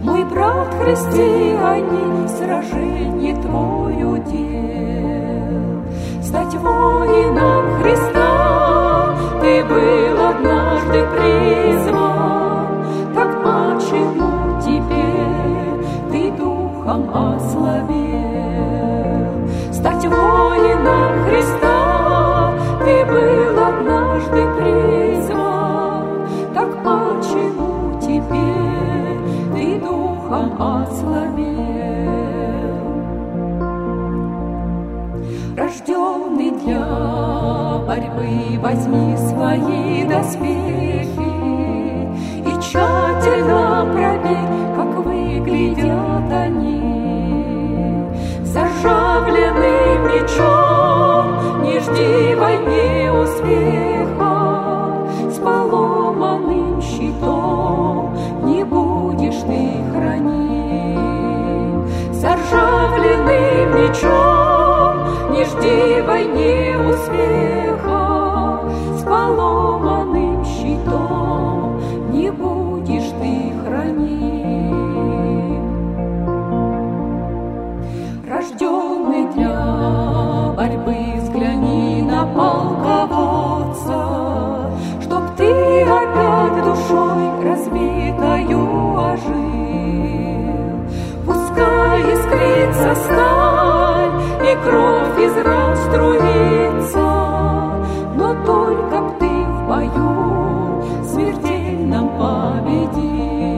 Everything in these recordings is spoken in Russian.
Мой брат, христианин, сраженье твой удел. Стать воином Христа ты был однажды призван, так почему теперь ты духом ослабел? Стать воином Христа ты был однажды призван, так почему теперь ты духом ослабел? Рожденный для борьбы, возьми свои доспехи и тщательно проверь, как выглядят они. Заржавленным мечом не жди в войне успеха, с поломанным щитом не будешь ты храним. Заржавленным мечом не жди в войне успеха, с поломанным щитом не будешь ты храним. Рожденный для борьбы, взгляни на полководца, чтоб ты опять душой разбитою ожил. Пускай искрится сталь и кровь из ран струится, но только б ты в бою смертельном победил.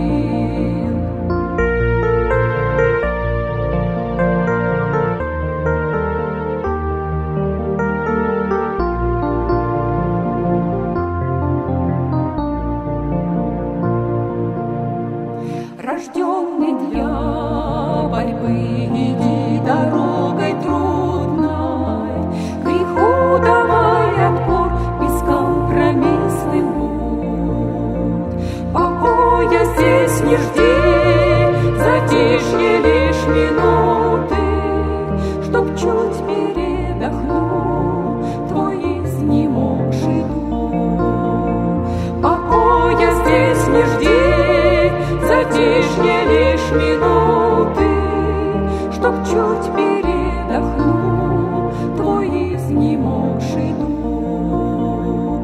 Рожденный для борьбы, иди дорогой трудной, греху давай отпор, бескомпромиссный путь. Покоя здесь не жди, затишье лишь минуты, чтоб чуть передохнул твой изнемогший дух. Покоя здесь не жди, затишье лишь минуты, чтоб чуть передохнул твой изнемогший дух.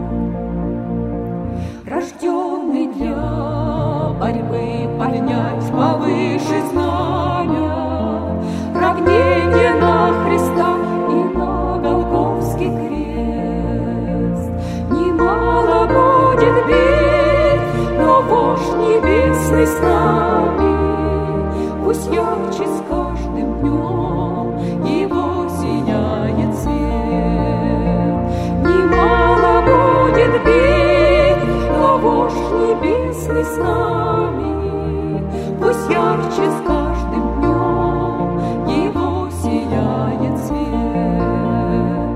Рожденный для борьбы, поднять повыше знамя, равнение на Христа и на Голгофский крест. Немало будет бед, но вождь небесный с нами, пусть ярче с каждым днем его сияет свет. Немало будет бед, но вождь небесный с нами, пусть ярче с каждым днем его сияет свет.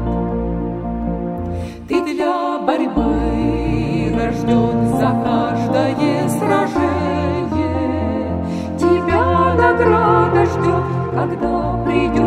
Ты для борьбы рожден, за каждое сражение тебя награда ждет, когда придет